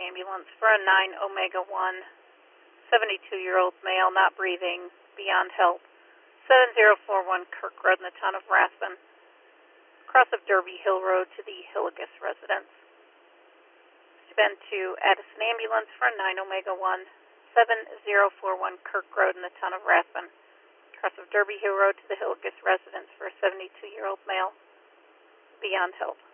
ambulance for a 9 Omega 1, 72-year-old male, not breathing, beyond help. 7041 Kirk Road in the town of Rathbun, cross of Derby Hill Road to the Hillegas residence. Been to Addison Ambulance for a 9 Omega 1, 7041 Kirk Road in the town of Rathbun, cross of Derby Hill Road to the Hillegas residence for a 72-year-old male, beyond help.